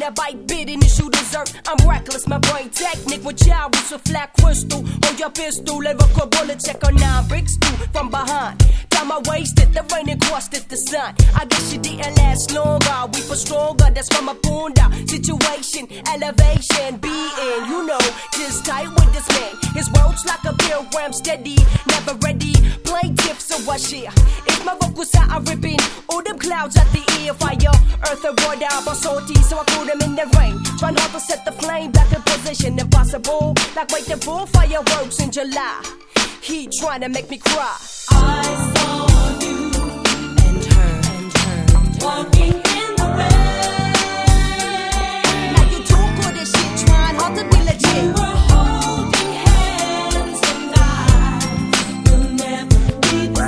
I bite bit initial dessert. I'm reckless, my brain technique with childhoods with flat crystal. Hold your pistol, lyrical bullet check on 9 bricks through from behind. Got my wasted, the rain and crossed it the sun. I guess you didn't last longer, we for stronger. That's from my bunda situation, elevation, being, you know, just tight with this man. His world's like a pilgrim, steady, never ready. Plaintiff, so what shit? If my vocals are ripping, all them clouds at the ear, fire, earth and water, but salty, so I cool them in the rain. Trying hard to set the flame back in position, impossible. Like waiting for fireworks in July. He trying to make me cry. I saw you and her walking in the rain. Now you too good at shit, trying hard to be legit. You were holding hands and I will never be the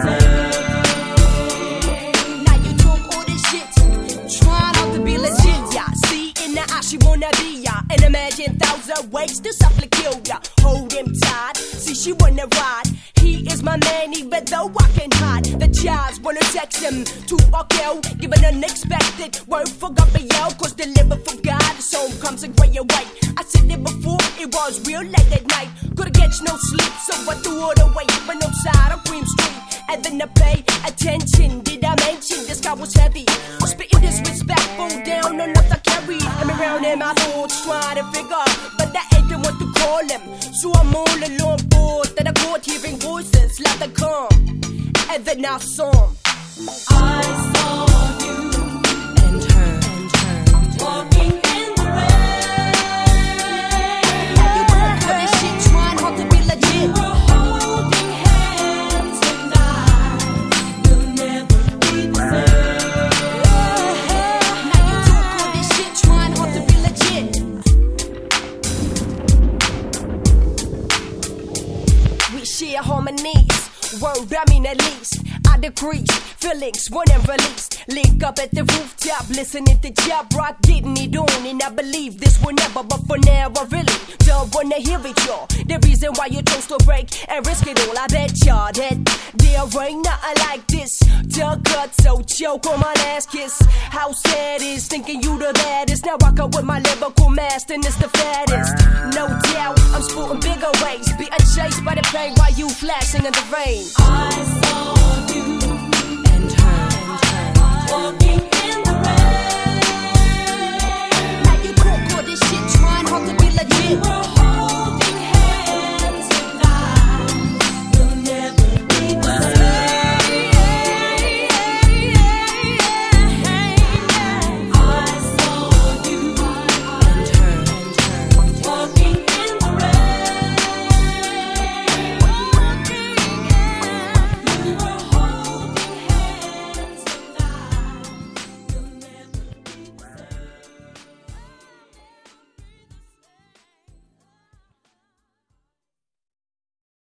same. Now you too good at shit, trying hard to be legit. Yeah, see in the eye she wanna be ya, and imagine 1,000 ways to softly kill ya. Hold him tight, see she wanna ride. He is my man, even though I can hide. The childs wanna text him to a kill, give an unexpected word for Gabriel, cause delivered from God, his home comes in gray and white. I said it before, it was real late at night. Couldn't catch no sleep, so I threw it away. Went outside on Cream Street, and then I paid attention. Did I mention this guy was heavy? Was spitting disrespectful down on up the carry. I'm around in my thoughts, trying to figure, but I ain't the one to call him. So I'm all alone bored, that I caught hearing voices like the calm, and then I saw him. I saw you and her walking in the rain. Now you doing for this shit, trying hard to be legit. You were holding hands and I will never be the same. Now you doing for this shit, trying hard to be legit. We share harmonies, word I mean at least. I decrease, feelings wouldn't release. Link up at the rooftop, listening to Job Rock, getting it on. And I believe this will never, but for now I really don't wanna hear it, y'all. The reason why you chose to break and risk it all, I bet y'all that there ain't nothing like this. Duck cut, so choke on my last kiss. How sad is thinking you the baddest. Now I come with my lyrical master and it's the fattest. No doubt, I'm sporting bigger ways, being chased by the pain while you flashing in the rain. I saw